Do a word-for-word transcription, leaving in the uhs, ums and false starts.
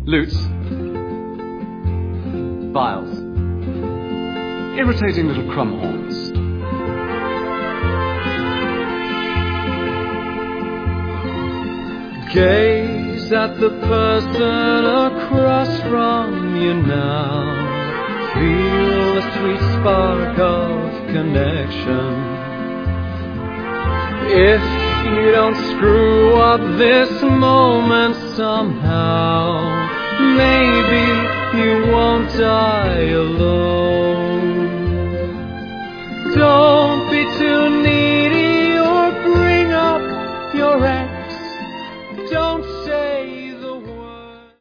lutes, viols, irritating little crumb horns. Gaze at the person across from you now. Feel the sweet spark of connection. If you don't screw up this moment somehow, maybe you won't die alone.